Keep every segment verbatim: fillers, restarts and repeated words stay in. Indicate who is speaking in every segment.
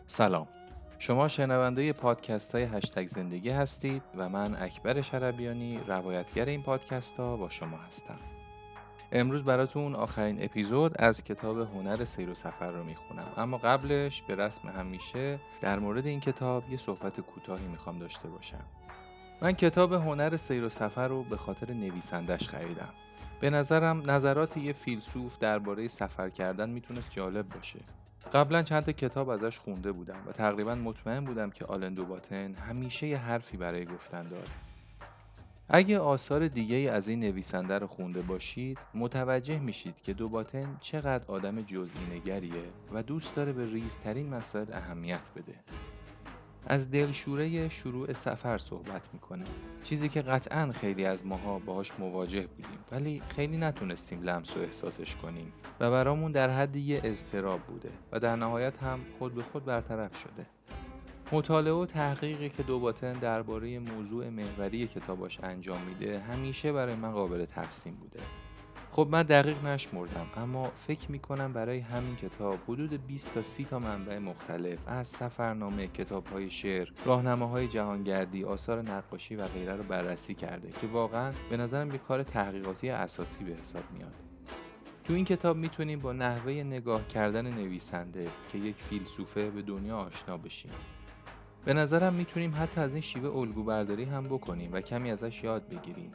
Speaker 1: سلام. شما شنونده پادکست های هشتگ زندگی هستید و من اکبر شربیانی روایتگر این پادکست ها با شما هستم. امروز براتون آخرین اپیزود از کتاب هنر سیر و سفر رو میخونم، اما قبلش به رسم همیشه در مورد این کتاب یه صحبت کوتاهی میخوام داشته باشم. من کتاب هنر سیر و سفر رو به خاطر نویسندش خریدم. به نظرم نظرات یه فیلسوف درباره سفر کردن میتونست جالب باشه. قبلا چند تا کتاب ازش خونده بودم و تقریبا مطمئن بودم که آلن دوباتن همیشه یه حرفی برای گفتن داره. اگه آثار دیگه‌ای از این نویسنده رو خونده باشید، متوجه میشید که دوباتن چقدر آدم جزئی نگریه و دوست داره به ریزترین مسائل اهمیت بده. از دلشوره شروع سفر صحبت میکنه، چیزی که قطعاً خیلی از ماها باهاش مواجه بودیم ولی خیلی نتونستیم لمس و احساسش کنیم و برامون در حد یه اضطراب بوده و در نهایت هم خود به خود برطرف شده. مطالعه و تحقیقی که دوباتن درباره موضوع محوری کتاباش انجام میده همیشه برای من قابل تحسین بوده. خب من دقیق نشمردم، اما فکر میکنم برای همین کتاب حدود بیست تا سی تا منبع مختلف از سفرنامه، کتاب‌های شعر، راهنماهای جهانگردی، آثار نقاشی و غیره رو بررسی کرده که واقعا به نظرم یک کار تحقیقاتی اساسی به حساب میاد. تو این کتاب میتونیم با نحوه نگاه کردن نویسنده که یک فیلسوفه به دنیا آشنا بشیم. به نظرم میتونیم حتی از این شیوه الگو برداری هم بکنیم و کمی ازش یاد بگیریم.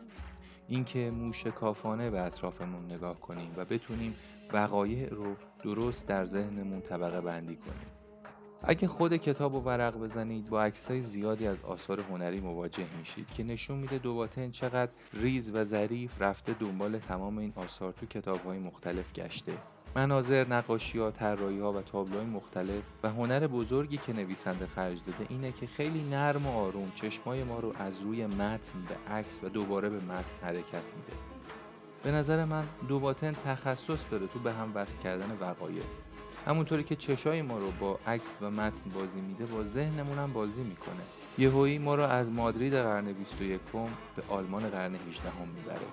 Speaker 1: اینکه موشکافانه به اطرافمون نگاه کنیم و بتونیم وقایع رو درست در ذهنمون طبقه بندی کنیم. اگه خود کتاب رو ورق بزنید با عکسای زیادی از آثار هنری مواجه میشید که نشون میده دوباتن چقدر ریز و ظریف رفته دنبال تمام این آثار تو کتاب‌های مختلف گشته. مناظر، نقاشی‌ها، طراحی‌ها و تابلوهای مختلف و هنر بزرگی که نویسنده خرج داده اینه که خیلی نرم و آروم چشمای ما رو از روی متن به عکس و دوباره به متن حرکت میده. به نظر من دوباتن تخصص داره تو به هم وصل کردن وقایع. همونطوری که چشای ما رو با عکس و متن بازی میده، با ذهنمون هم بازی میکنه. یهویی ما رو از مادرید قرن بیست و یکم به آلمان قرن هجدهم میبره.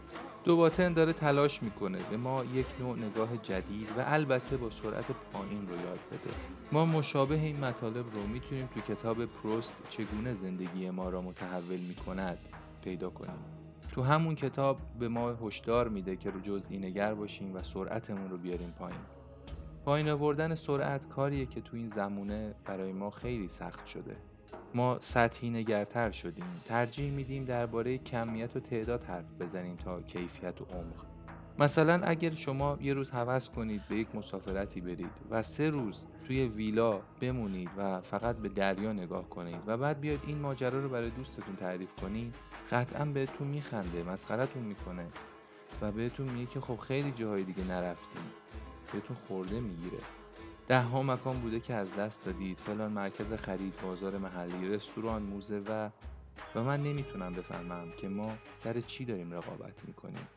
Speaker 1: دوباتن داره تلاش میکنه به ما یک نوع نگاه جدید و البته با سرعت پایین رو یاد بده. ما مشابه این مطالب رو میتونیم تو کتاب پروست چگونه زندگی ما را متحول میکند پیدا کنیم. تو همون کتاب به ما هشدار میده که رو جزئی نگر باشیم و سرعتمون رو بیاریم پایین. پایین آوردن سرعت کاریه که تو این زمونه برای ما خیلی سخت شده. ما سطحی نگرتر شدیم، ترجیح میدیم درباره کمیت و تعداد حرف بزنیم تا کیفیت و عمق. مثلا اگر شما یه روز هوس کنید به یک مسافرتی برید و سه روز توی ویلا بمونید و فقط به دریا نگاه کنید و بعد بیاید این ماجرا رو برای دوستتون تعریف کنید، قطعا بهتون میخنده، مسخرتون میکنه و بهتون میگه که خب خیلی جاهای دیگه نرفتیم. بهتون خورده میگیره. ده ها مکان بوده که از دست دادید، فلان مرکز خرید، بازار محلی، رستوران، موزه و و من نمیتونم بفهمم که ما سر چی داریم رقابت میکنیم.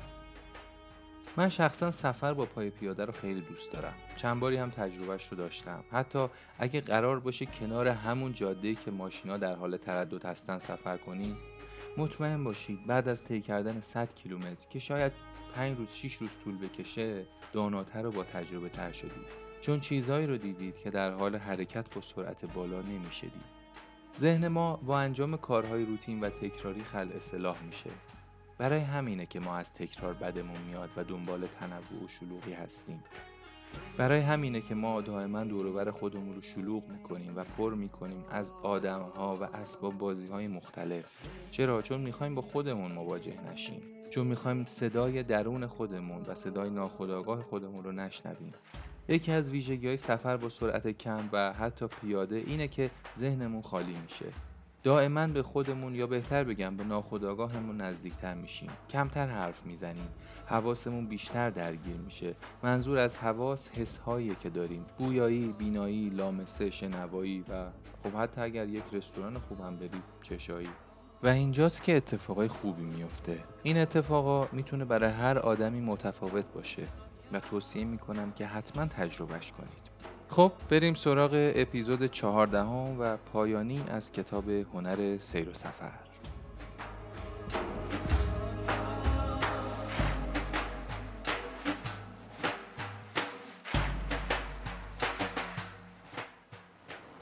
Speaker 1: من شخصا سفر با پای پیاده رو خیلی دوست دارم. چند باری هم تجربهش رو داشتم. حتی اگه قرار باشه کنار همون جاده‌ای که ماشینا در حال تردد هستن سفر کنید، مطمئن باشید بعد از طی کردن صد کیلومتر که شاید پنج روز شش روز طول بکشه، داناتر و با تجربه تر شدید. چون چیزهایی رو دیدید که در حال حرکت با سرعت بالا نمیشه دید. ذهن ما با انجام کارهای روتین و تکراری خلع اصلاح میشه. برای همینه که ما از تکرار بدمون میاد و دنبال تنوع و شلوغی هستیم. برای همینه که ما دائما دور و بر خودمون رو شلوغ میکنیم و پر میکنیم از آدم‌ها و اسباب بازی‌های مختلف. چرا؟ چون میخوایم با خودمون مواجه نشیم. چون میخوایم صدای درون خودمون و صدای ناخودآگاه خودمون رو نشنویم. یکی از ویژگی‌های سفر با سرعت کم و حتی پیاده اینه که ذهنمون خالی میشه. دائما به خودمون یا بهتر بگم به ناخودآگاهمون نزدیکتر میشیم. کمتر حرف میزنیم. حواسمون بیشتر درگیر میشه. منظور از حواس حس‌هایی که داریم. بویایی، بینایی، لامسه، شنوایی و خب حتی اگر یک رستوران خوب هم برید، چشایی. و اینجاست که اتفاقای خوبی میفته. این اتفاقا میتونه برای هر آدمی متفاوت باشه و توصیه میکنم که حتما تجربهش کنید. خب بریم سراغ اپیزود چهاردهم و پایانی از کتاب هنر سیر و سفر.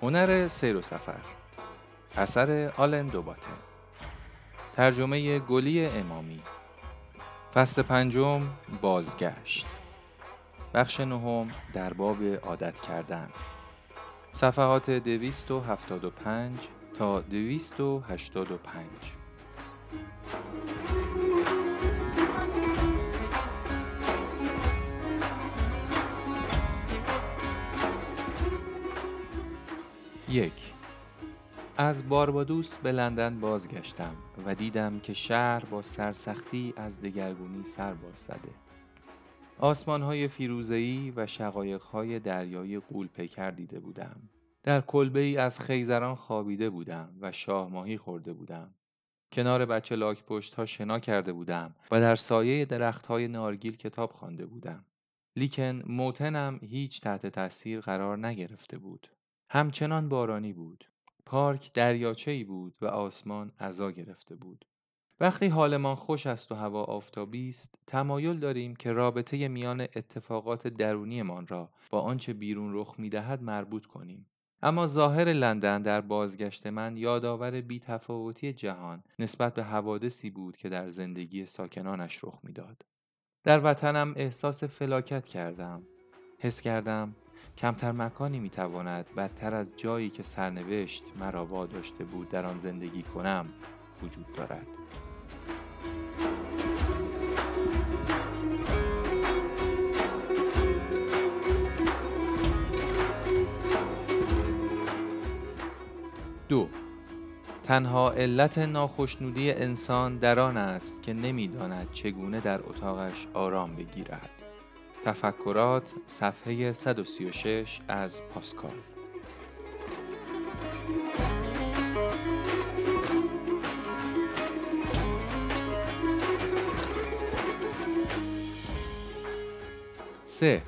Speaker 1: هنر سیر و سفر، اثر آلن دوباتن، ترجمه گلی امامی، فصل پنجم، بازگشت، بخش نهم، در باب عادت کردن، صفحات دویست و هفتاد و پنج تا دویست و هشتاد و پنج. یک. از باربادوس به لندن بازگشتم و دیدم که شهر با سرسختی از دگرگونی سر باز زده. آسمان‌های فیروزه‌ای و شقایق‌های دریای غول‌پیکر دیده بودم. در کلبه‌ای از خیزران خوابیده بودم و شاهماهی خورده بودم. کنار بچه لاک پشت‌ها شنا کرده بودم و در سایه درخت‌های نارگیل کتاب خوانده بودم. لیکن موطنم هیچ تحت تاثیر قرار نگرفته بود. همچنان بارانی بود. پارک دریاچه‌ای بود و آسمان عزا گرفته بود. وقتی حالمان خوش است و هوا آفتابی است، تمایل داریم که رابطه میان اتفاقات درونیمان را با آنچه بیرون رخ می‌دهد مربوط کنیم. اما ظاهر لندن در بازگشت من یادآور بی‌تفاوتی جهان نسبت به حوادثی بود که در زندگی ساکنانش رخ می‌داد. در وطنم احساس فلاکت کردم. حس کردم کمتر مکانی می‌تواند بدتر از جایی که سرنوشت مرا واداشته بود در آن زندگی کنم وجود دارد. دو. تنها علت ناخشنودی انسان در آن است که نمی‌داند چگونه در اتاقش آرام بگیرد. تفکرات، صفحه صد و سی و شش از پاسکال. سه.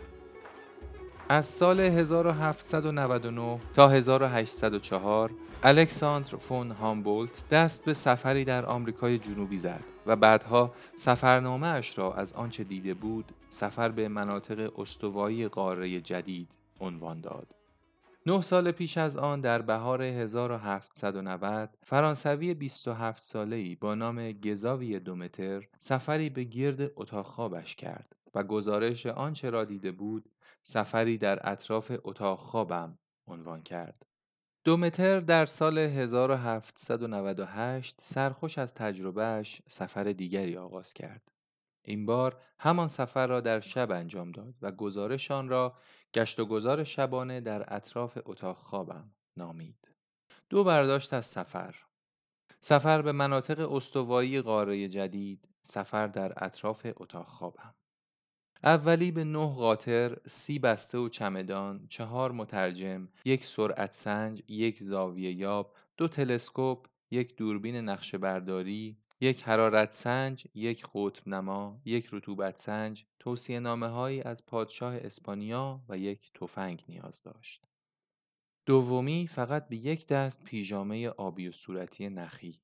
Speaker 1: از سال هزار و هفتصد و نود و نه تا هزار و هشتصد و چهار الکساندر فون هامبولت دست به سفری در آمریکای جنوبی زد و بعدها سفرنامه اش را از آنچه دیده بود سفر به مناطق استوایی قاره جدید عنوان داد. نه سال پیش از آن در بهار هزار و هفتصد و نود فرانسوی بیست و هفت ساله‌ای با نام گزاوی دومتر سفری به گرد اتاق خوابش کرد و گزارش آنچه را دیده بود سفری در اطراف اتاق خوابم عنوان کرد. دومتر در سال هزار و هفتصد و نود و هشت سرخوش از تجربهش سفر دیگری آغاز کرد. این بار همان سفر را در شب انجام داد و گزارش آن را گشت و گذار شبانه در اطراف اتاق خوابم نامید. دو برداشت از سفر: سفر به مناطق استوایی قاره جدید، سفر در اطراف اتاق خوابم. اولی به نه قاطر، سی بسته و چمدان، چهار مترجم، یک سرعت سنج، یک زاویه یاب، دو تلسکوپ، یک دوربین نقشه برداری، یک حرارت سنج، یک قطب نما، یک رطوبت سنج، توصیه نامه هایی از پادشاه اسپانیا و یک تفنگ نیاز داشت. دومی فقط به یک دست پیژامه آبی و صورتی نخی.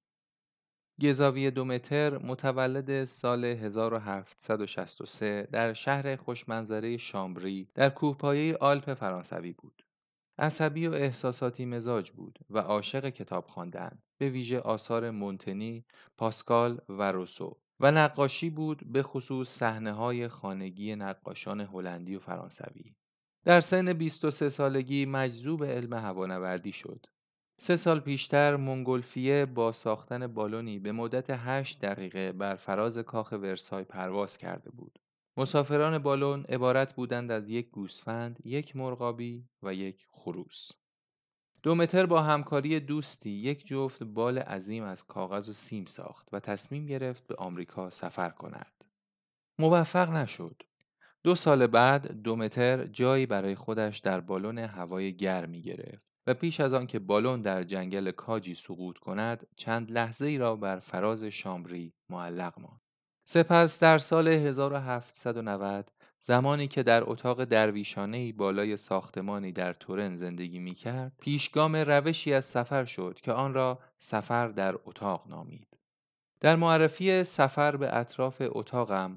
Speaker 1: گزاوی دومتر متولد سال هزار و هفتصد و شصت و سه در شهر خوشمنظره شامبری در کوهپایه آلپ فرانسوی بود. عصبی و احساساتی مزاج بود و عاشق کتاب خواندن، به ویژه آثار مونتنی، پاسکال و روسو، و نقاشی بود، به خصوص صحنه‌های خانگی نقاشان هلندی و فرانسوی. در سن بیست و سه سالگی مجذوب علم هوانوردی شد. سه سال پیشتر مونگولفیه با ساختن بالونی به مدت هشت دقیقه بر فراز کاخ ورسای پرواز کرده بود. مسافران بالون عبارت بودند از یک گوسفند، یک مرغابی و یک خروس. دومتر با همکاری دوستی یک جفت بال عظیم از کاغذ و سیم ساخت و تصمیم گرفت به آمریکا سفر کند. موفق نشد. دو سال بعد دومتر جایی برای خودش در بالون هوای گرمی گرفت و پیش از آن که بالون در جنگل کاجی سقوط کند چند لحظه ای را بر فراز شامبری معلق ماند. سپس در سال هزار و هفتصد و نود زمانی که در اتاق درویشانه‌ای بالای ساختمانی در تورن زندگی می کرد پیشگام روشی از سفر شد که آن را سفر در اتاق نامید. در معرفی سفر به اطراف اتاقم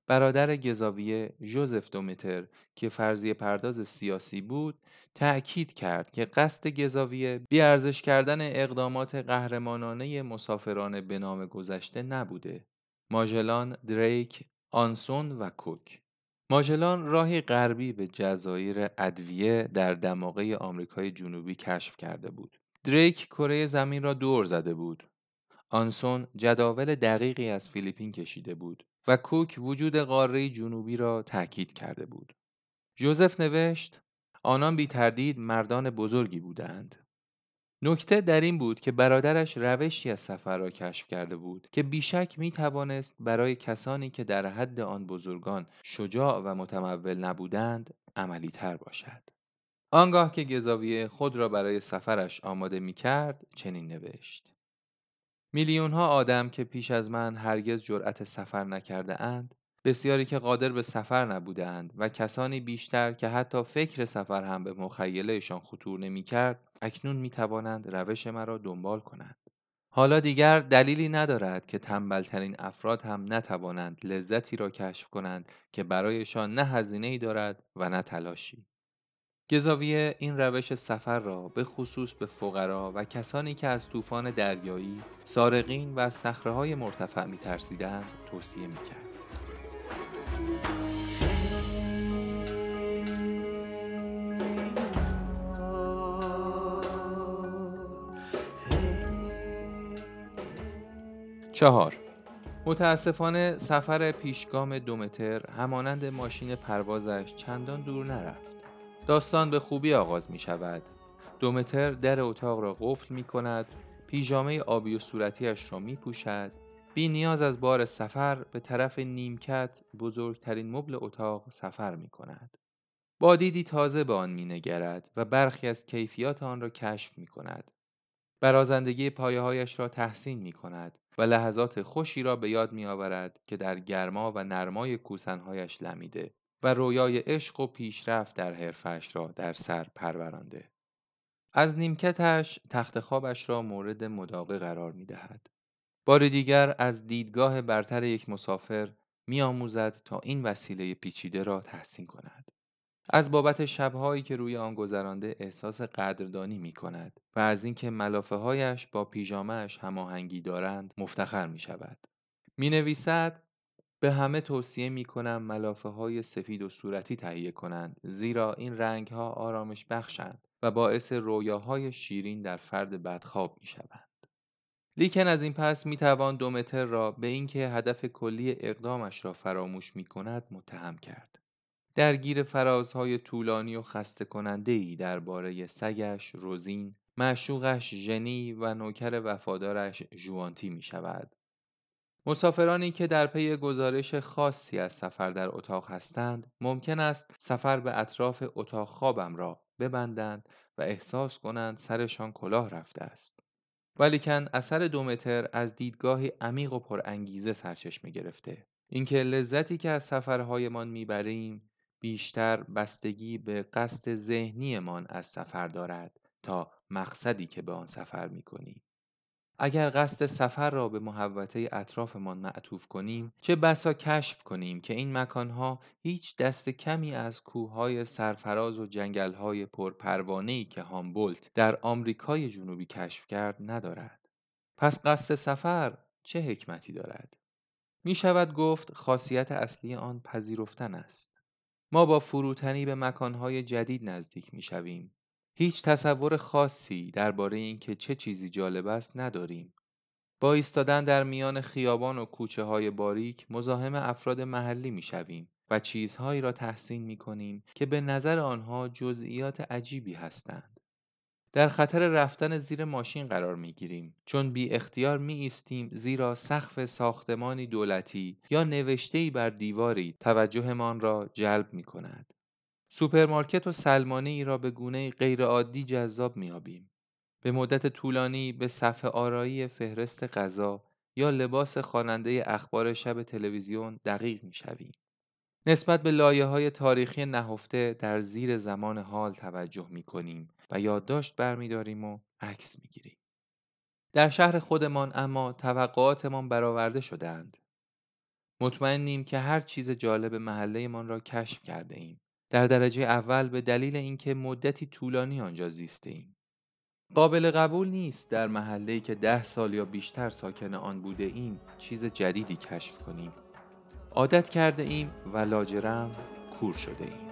Speaker 1: برادر گزاویه ژوزف دومتر که فرضیه پرداز سیاسی بود، تأکید کرد که قصد گزاویه بی‌ارزش کردن اقدامات قهرمانانه مسافران به نام گذشته نبوده. ماژلان، دریک، آنسون و کوک. ماژلان راهی غربی به جزایر ادویه در دماغه آمریکای جنوبی کشف کرده بود. دریک کره زمین را دور زده بود. آنسون جداول دقیقی از فیلیپین کشیده بود و کوک وجود قاره جنوبی را تأکید کرده بود. ژوزف نوشت: آنان بی تردید مردان بزرگی بودند. نکته در این بود که برادرش روشی از سفر را کشف کرده بود که بیشک می توانست برای کسانی که در حد آن بزرگان شجاع و متمول نبودند عملی تر باشد. آنگاه که گزاویه خود را برای سفرش آماده می کرد چنین نوشت: میلیون‌ها آدم که پیش از من هرگز جرأت سفر نکرده اند، بسیاری که قادر به سفر نبوده اند و کسانی بیشتر که حتی فکر سفر هم به مخیلهشان خطور نمی کرد، اکنون می توانند روش مرا دنبال کنند. حالا دیگر دلیلی ندارد که تنبلترین افراد هم نتوانند لذتی را کشف کنند که برایشان نه هزینه‌ای دارد و نه تلاشی. گزاویه این روش سفر را به خصوص به فقرا و کسانی که از طوفان دریایی، سارقین و از صخره‌های مرتفع می‌ترسیدند توصیه می‌کرد. چهار. متاسفانه سفر پیشگام دومتر همانند ماشین پروازش چندان دور نرفت. داستان به خوبی آغاز می شود. دومتر در اتاق را قفل می کند، پیژامه آبی و صورتیش را می پوشد، بی نیاز از بار سفر به طرف نیمکت بزرگترین مبل اتاق سفر می کند. با دیدی تازه به آن می نگرد و برخی از کیفیات آن را کشف می کند. برازندگی پایه‌هایش را تحسین می کند و لحظات خوشی را به یاد می آورد که در گرما و نرمای کوسنهایش لمیده و رویای عشق و پیشرفت در حرفش را در سر پرورانده. از نیمکتش تخت خوابش را مورد مداقه قرار می دهد. بار دیگر از دیدگاه برتر یک مسافر می آموزد تا این وسیله پیچیده را تحسین کند. از بابت شب‌هایی که روی آن گذرانده احساس قدردانی می کند و از اینکه ملافه‌هایش با پیژامه‌اش هماهنگی دارند مفتخر می شود. می نویسد: به همه توصیه می کنم ملافه‌های سفید و صورتی تهیه کنند، زیرا این رنگ‌ها آرامش بخشند و باعث رویاهای شیرین در فرد بدخواب می شوند. لیکن از این پس می توان دومتر را به اینکه هدف کلی اقدامش را فراموش می کند متهم کرد. درگیر فرازهای طولانی و خسته کننده‌ای درباره سگش روزین، معشوقش ژنی و نوکر وفادارش ژوانتی می شود. مسافرانی که در پی گزارش خاصی از سفر در اتاق هستند، ممکن است سفر به اطراف اتاق خوابم را ببندند و احساس کنند سرشان کلاه رفته است. ولیکن اثر دومتر از دیدگاهی عمیق و پرانگیزه سرچشمه گرفته. اینکه لذتی که از سفرهایمان میبریم بیشتر بستگی به قصد ذهنیمان از سفر دارد تا مقصدی که به آن سفر میکنیم. اگر قصد سفر را به محوطه اطرافمان معطوف کنیم، چه بسا کشف کنیم که این مکانها هیچ دست کمی از کوههای سرفراز و جنگلهای پرپروانه‌ای که هامبولت در آمریکای جنوبی کشف کرد ندارد. پس قصد سفر چه حکمتی دارد؟ می شود گفت خاصیت اصلی آن پذیرفتن است. ما با فروتنی به مکانهای جدید نزدیک می شویم. هیچ تصور خاصی درباره اینکه چه چیزی جالب است نداریم. با ایستادن در میان خیابان و کوچه های باریک مزاحم افراد محلی می شویم و چیزهایی را تحسین می کنیم که به نظر آنها جزئیات عجیبی هستند. در خطر رفتن زیر ماشین قرار می گیریم چون بی اختیار می ایستیم زیرا سقف ساختمانی دولتی یا نوشته‌ای بر دیواری توجهمان را جلب می کند. سوپرمارکت و سلمانی ای را به گونه غیرعادی جذاب می یابیم. به مدت طولانی به صفحه آرایی فهرست غذا یا لباس خواننده اخبار شب تلویزیون دقیق می شویم. نسبت به لایه‌های تاریخی نهفته در زیر زمان حال توجه می‌کنیم و یادداشت برمی‌داریم و عکس می‌گیریم. در شهر خودمان اما توقعاتمان برآورده شده‌اند. مطمئنیم که هر چیز جالب محله‌مان را کشف کرده ایم. در درجه اول به دلیل اینکه مدتی طولانی آنجا زیسته ایم. قابل قبول نیست در محله‌ای که ده سال یا بیشتر ساکن آن بوده ایم چیز جدیدی کشف کنیم. عادت کرده ایم و لاجرم کور شده ایم.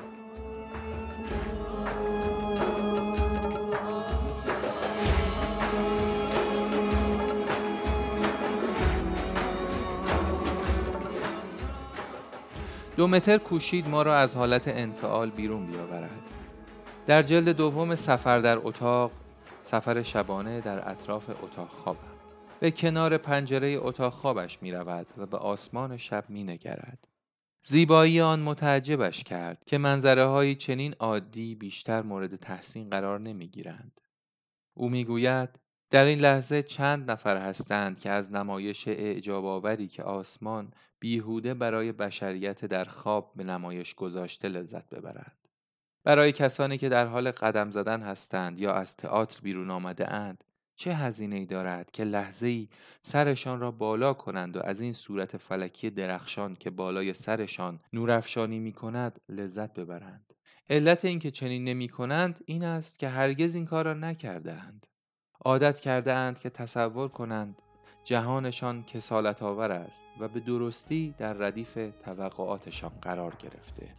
Speaker 1: دومتر کوشید ما را از حالت انفعال بیرون بیاورد. در جلد دوم سفر در اتاق، سفر شبانه در اطراف اتاق خوابم، به کنار پنجره اتاق خوابش می رود و به آسمان شب می نگرد. زیبایی آن متعجبش کرد که منظره های چنین عادی بیشتر مورد تحسین قرار نمی گیرند. او می گوید در این لحظه چند نفر هستند که از نمایش اعجاب آوری که آسمان بیهوده برای بشریت در خواب به نمایش گذاشته لذت ببرند. برای کسانی که در حال قدم زدن هستند یا از تئاتر بیرون آمده اند، چه هزینه‌ای دارد که لحظه‌ای سرشان را بالا کنند و از این صورت فلکی درخشان که بالای سرشان نورافشانی می‌کند لذت ببرند. علت اینکه چنین نمی‌کنند این است که هرگز این کار را نکرده‌اند. عادت کرده اند که تصور کنند جهانشان کسالت آور است و به درستی در ردیف توقعاتشان قرار گرفته.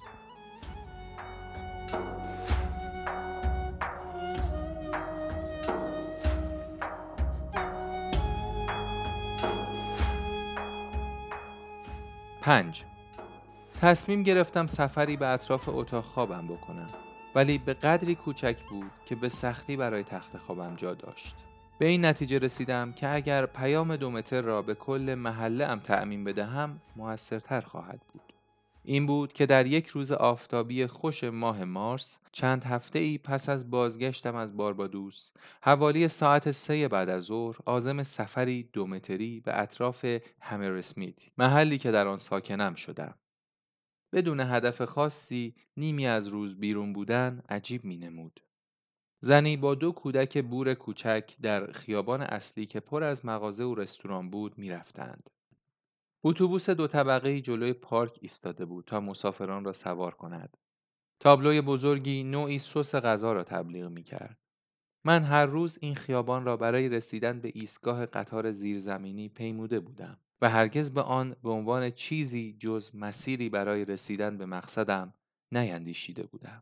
Speaker 1: پنج. تصمیم گرفتم سفری به اطراف اتاق خوابم بکنم، ولی به قدری کوچک بود که به سختی برای تخت خوابم جا داشت. به این نتیجه رسیدم که اگر پیام دومتر را به کل محله ام تعمیم بدهم موثرتر خواهد بود. این بود که در یک روز آفتابی خوش ماه مارس، چند هفته ای پس از بازگشتم از باربادوس، حوالی ساعت سه بعد از ظهر عازم سفری دومتری به اطراف همراسمیت، محلی که در آن ساکنم شدم. بدون هدف خاصی نیمی از روز بیرون بودن عجیب می نمود. زنی با دو کودک بور کوچک در خیابان اصلی که پر از مغازه و رستوران بود می رفتند. اتوبوس دو طبقه‌ای جلوی پارک ایستاده بود تا مسافران را سوار کند. تابلوی بزرگی نوعی سس غذا را تبلیغ می کرد. من هر روز این خیابان را برای رسیدن به ایستگاه قطار زیرزمینی پیموده بودم و هرگز به آن به عنوان چیزی جز مسیری برای رسیدن به مقصدم نیندیشیده بودم.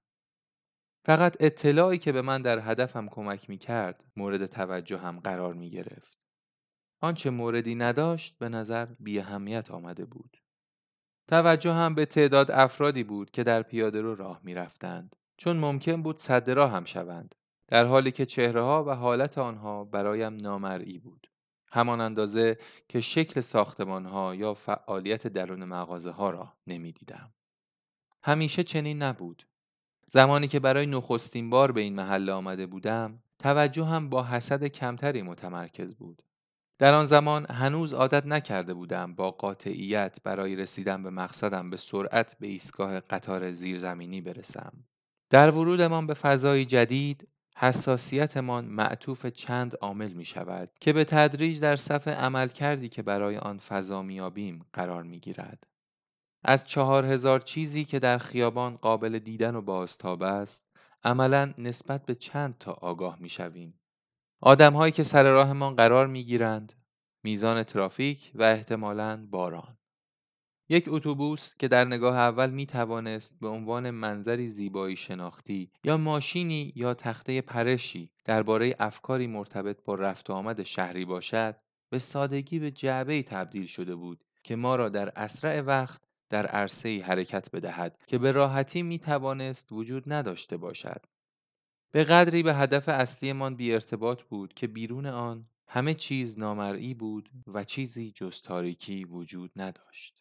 Speaker 1: فقط اطلاعی که به من در هدفم کمک می کرد مورد توجه هم قرار می گرفت. آنچه موردی نداشت به نظر بی اهمیت آمده بود. توجه هم به تعداد افرادی بود که در پیاده‌رو راه می رفتند، چون ممکن بود سد راه هم شوند، در حالی که چهره‌ها و حالت آنها برایم نامرئی بود. همان اندازه که شکل ساختمان‌ها یا فعالیت درون مغازه‌ها را نمی‌دیدم. همیشه چنین نبود. زمانی که برای نخستین بار به این محله آمده بودم، توجه هم با حسد کمتری متمرکز بود. در آن زمان هنوز عادت نکرده بودم با قاطعیت برای رسیدن به مقصدم به سرعت به ایستگاه قطار زیرزمینی برسم. در ورودمان به فضای جدید، حساسیتمان معطوف چند عامل می شود که به تدریج در صف عمل کردی که برای آن فضا میابیم قرار می گیرد. از چهار هزار چیزی که در خیابان قابل دیدن و بازتاب است، عملاً نسبت به چند تا آگاه می شویم. آدم‌هایی که سر راهمان قرار می‌گیرند، میزان ترافیک و احتمالاً باران. یک اتوبوس که در نگاه اول می‌توانست به عنوان منظری زیبایی شناختی یا ماشینی یا تخته پرشی درباره افکاری مرتبط با رفت و آمد شهری باشد، به سادگی به جعبه‌ای تبدیل شده بود که ما را در اسرع وقت در عرصه‌ای حرکت بدهد که به راحتی می‌توانست وجود نداشته باشد. به قدری به هدف اصلیمان بی ارتباط بود که بیرون آن همه چیز نامرئی بود و چیزی جز تاریکی وجود نداشت.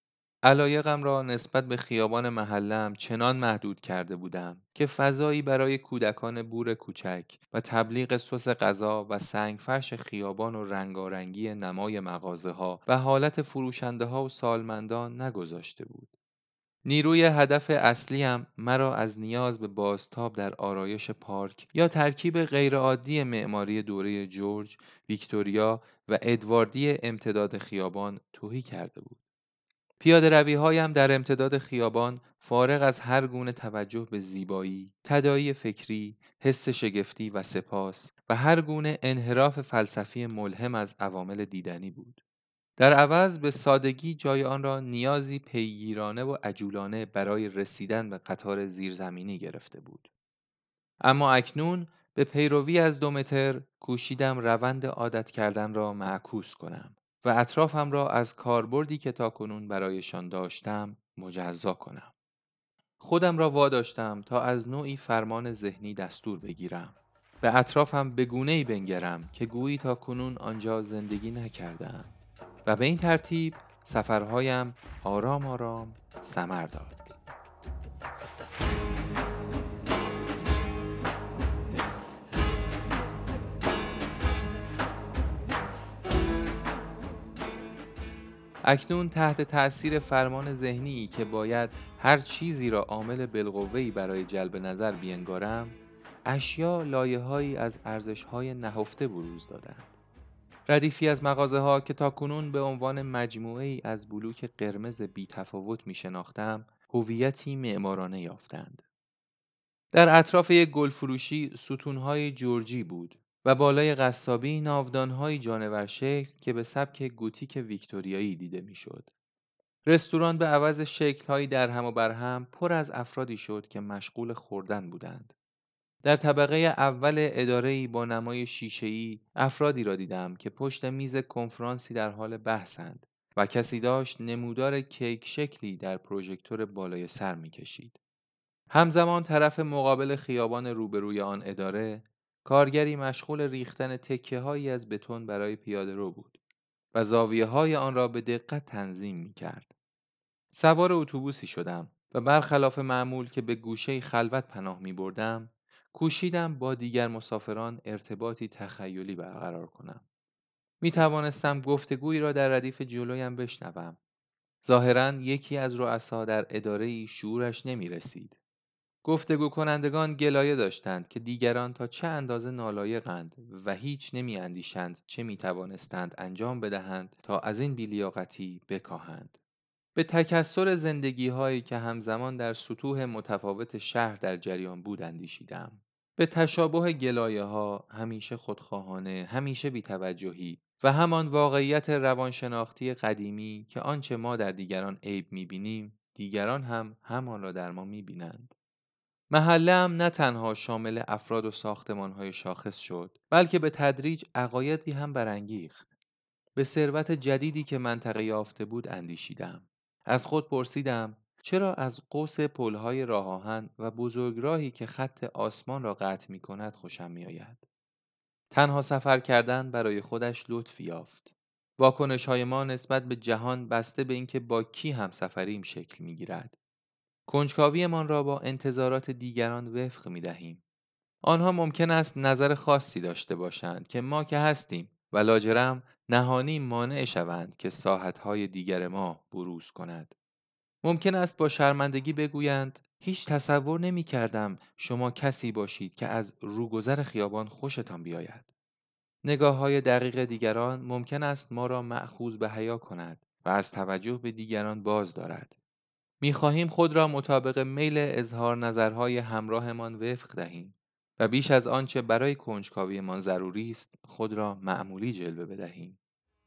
Speaker 1: علایقم را نسبت به خیابان محله‌ام چنان محدود کرده بودم که فضایی برای کودکان بور کوچک و تبلیغ سس غذا و سنگفرش خیابان و رنگارنگی نمای مغازه‌ها و حالت فروشنده‌ها و سالمندان نگذاشته بود. نیروی هدف اصلیم مرا از نیاز به بازتاب در آرایش پارک یا ترکیب غیرعادی معماری دوره جورج، ویکتوریا و ادواردی امتداد خیابان تهی کرده بود. پیاده‌روی‌هایم در امتداد خیابان فارغ از هر گونه توجه به زیبایی، تداعی فکری، حس شگفتی و سپاس و هر گونه انحراف فلسفی ملهم از عوامل دیدنی بود. در عوض به سادگی جای آن را نیازی پیگیرانه و عجولانه برای رسیدن به قطار زیرزمینی گرفته بود. اما اکنون به پیروی از دو متر کوشیدم روند عادت کردن را معکوس کنم و اطرافم را از کاربردی که تاکنون برایشان داشتم مجزا کنم. خودم را واداشتم تا از نوعی فرمان ذهنی دستور بگیرم. به اطرافم به گونه‌ای بنگرم که گویی تاکنون آنجا زندگی نکردم و به این ترتیب سفرهایم آرام آرام ثمر داد. اکنون تحت تأثیر فرمان ذهنی که باید هر چیزی را عامل بالقوه‌ای برای جلب نظر بینگارم، اشیا لایه‌هایی از ارزش‌های نهفته بروز دادند. ردیفی از مغازه‌ها که تاکنون به عنوان مجموعه‌ای از بلوک قرمز بی‌تفاوت می‌شناختم، هویتی معمارانه یافتند. در اطراف یک گلفروشی ستون‌های جورجی بود و بالای قصابی ناودان‌های جانورشکل که به سبک گوتیک ویکتوریایی دیده می‌شد. رستوران به عوض شکل‌هایی در هم و بر هم پر از افرادی شد که مشغول خوردن بودند. در طبقه اول اداره‌ای با نمای شیشه‌ای افرادی را دیدم که پشت میز کنفرانسی در حال بحثند و کسی داشت نمودار کیک شکلی در پروژکتور بالای سر می‌کشید. همزمان طرف مقابل خیابان روبروی آن اداره، کارگری مشغول ریختن تکه‌هایی از بتون برای پیاده‌رو بود و زاویه‌های آن را به دقت تنظیم می‌کرد. سوار اتوبوسی شدم و برخلاف معمول که به گوشه خلوت پناه می بردم، کوشیدم با دیگر مسافران ارتباطی تخیلی برقرار کنم. می توانستم گفتگویی را در ردیف جلویم بشنوم. ظاهراً یکی از رؤسا در اداره‌ای شعورش نمی رسید. گفتگو کنندگان گلایه داشتند که دیگران تا چه اندازه نالایقند و هیچ نمی اندیشند چه می توانستند انجام بدهند تا از این بی‌لیاقتی بکاهند. به تکثر زندگی‌هایی که همزمان در سطوح متفاوت شهر در جریان بود اندیشیدم. به تشابه گلایه‌ها، همیشه خودخواهانه، همیشه بی‌توجهی و همان واقعیت روانشناختی قدیمی که آنچه ما در دیگران عیب می‌بینیم، دیگران هم همان را در ما می‌بینند. محله هم نه تنها شامل افراد و ساختمان‌های شاخص شد، بلکه به تدریج عقایدی هم برانگیخت. به ثروت جدیدی که منطقه یافته بود اندیشیدم. از خود پرسیدم چرا از قوس پل‌های راه آهن و بزرگراهی که خط آسمان را قطع می‌کند خوشم می‌آید. تنها سفر کردن برای خودش لطفی یافت. واکنش‌های ما نسبت به جهان بسته به اینکه با کی همسفریم شکل می‌گیرد. کنجکاویمان را با انتظارات دیگران وفق می‌دهیم. آنها ممکن است نظر خاصی داشته باشند که ما که هستیم و لاجرم نهانی مانع شوند که ساحت‌های دیگر ما بروز کند. ممکن است با شرمندگی بگویند هیچ تصور نمی کردم شما کسی باشید که از روگذر خیابان خوشتان بیاید. نگاه های دقیق دیگران ممکن است ما را مأخوذ به حیا کند و از توجه به دیگران باز دارد. می خواهیم خود را مطابق میل اظهار نظرهای همراهمان وفق دهیم و بیش از آنچه برای کنجکاویمان ضروری است خود را معمولی جلوه بدهیم.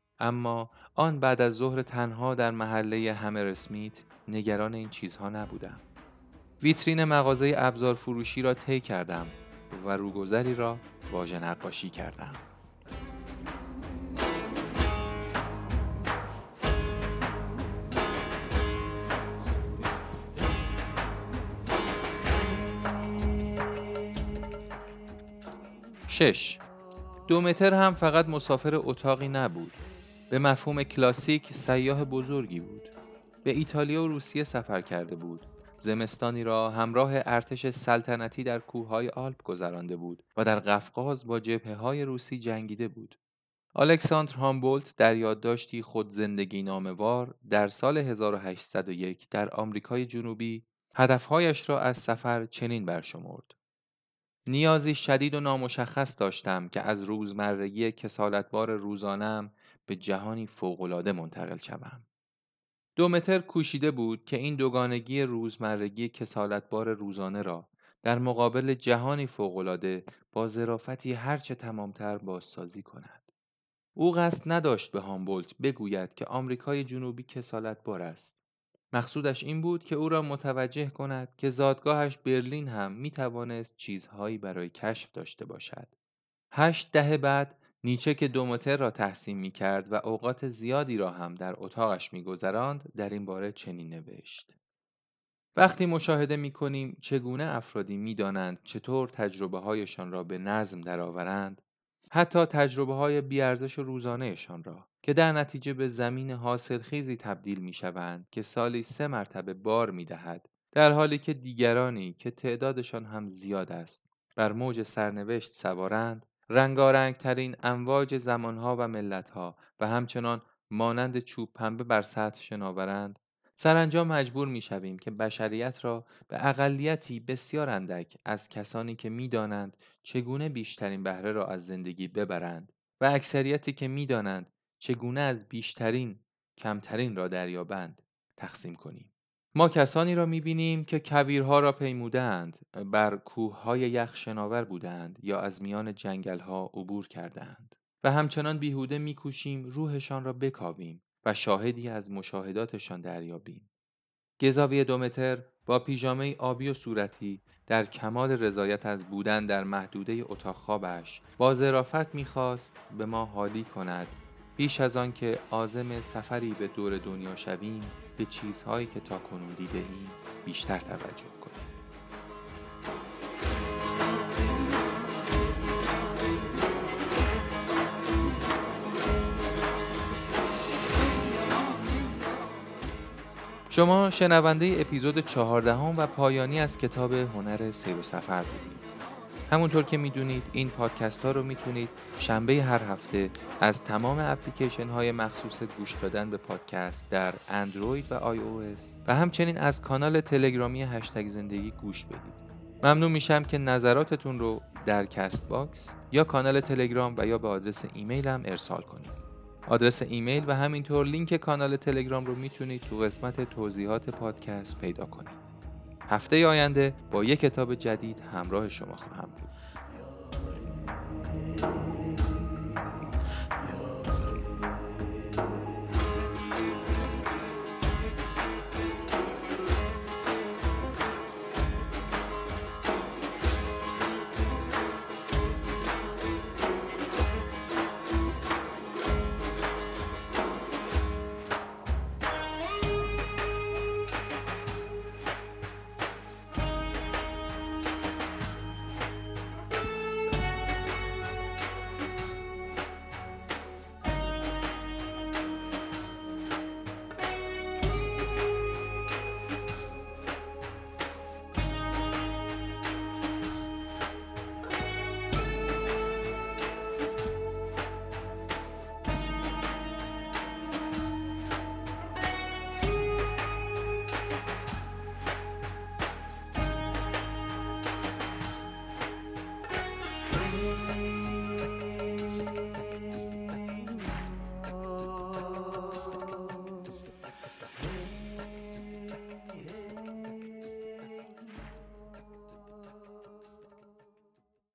Speaker 1: اما آن بعد از ظهر تنها در محله همرسمیت نگران این چیزها نبودم. ویترین مغازه ابزار فروشی را طی کردم و روگذری را واژه نقاشی کردم. شش. دو متر هم فقط مسافر اتاقی نبود. به مفهوم کلاسیک سیاح بزرگی بود. به ایتالیا و روسیه سفر کرده بود. زمستانی را همراه ارتش سلطنتی در کوههای آلپ گذرانده بود و در قفقاز با جبهه‌های روسی جنگیده بود. الکساندر هامبولت در یادداشتی خود زندگی نامه‌وار در سال هزار و هشتصد و یک در آمریکای جنوبی هدفهایش را از سفر چنین برشمرد: نیازی شدید و نامشخص داشتم که از روزمرگی کسالتبار روزانه‌ام به جهانی فوق‌العاده منتقل شوم. دومتر کوشیده بود که این دوگانگی روزمرگی کسالتبار روزانه را در مقابل جهانی فوق‌العاده با ظرافتی هرچه تمامتر بازسازی کند. او قصد نداشت به هامبولت بگوید که آمریکای جنوبی کسالتبار است. مقصودش این بود که او را متوجه کند که زادگاهش برلین هم می توانست چیزهایی برای کشف داشته باشد. هشت دهه بعد نیچه که دومتر را تحسین می کرد و اوقات زیادی را هم در اتاقش می گذراند در این باره چنین نوشت: وقتی مشاهده می کنیم چگونه افرادی می دانند چطور تجربه هایشان را به نظم درآورند، حتی تجربه های بیارزش روزانهشان را که در نتیجه به زمین حاصلخیزی تبدیل می شوند که سالی سه مرتبه بار می دهد، در حالی که دیگرانی که تعدادشان هم زیاد است بر موج سرنوشت سوارند، رنگارنگ ترین امواج زمانها و ملتها و همچنان مانند چوب پنبه بر سطح شناورند، سرانجام مجبور می شویم که بشریت را به اقلیتی بسیار اندک از کسانی که می دانند چگونه بیشترین بهره را از زندگی ببرند و اکثریتی که می دانند چگونه از بیشترین کمترین را دریابند تقسیم کنیم. ما کسانی را می بینیم که کویرها را پیمودند، بر کوههای یخ شناور بودند یا از میان جنگلها عبور کردند و همچنان بیهوده می کوشیم روحشان را بکاویم و شاهدی از مشاهداتشان دریابیم. گزاوی دومتر با پیژامه آبی و صورتی در کمال رضایت از بودن در محدوده اتاق خوابش با ظرافت می‌خواست به ما حالی کند پیش از آن که عازم سفری به دور دنیا شویم به چیزهایی که تاکنون دیده ایم بیشتر توجه کنیم. شما شنونده اپیزود چهاردهم و پایانی از کتاب هنر سیر و سفر بودید. همونطور که میدونید این پادکست ها رو میتونید شنبه هر هفته از تمام اپلیکیشن های مخصوص گوش دادن به پادکست در اندروید و آی او اس و همچنین از کانال تلگرامی هشتگ زندگی گوش بدید. ممنون میشم که نظراتتون رو در کست باکس یا کانال تلگرام و یا به آدرس ایمیلم ارسال کنید. آدرس ایمیل و همینطور لینک کانال تلگرام رو میتونید تو قسمت توضیحات پادکست پیدا کنید. هفته آینده با یک کتاب جدید همراه شما خواهم بود.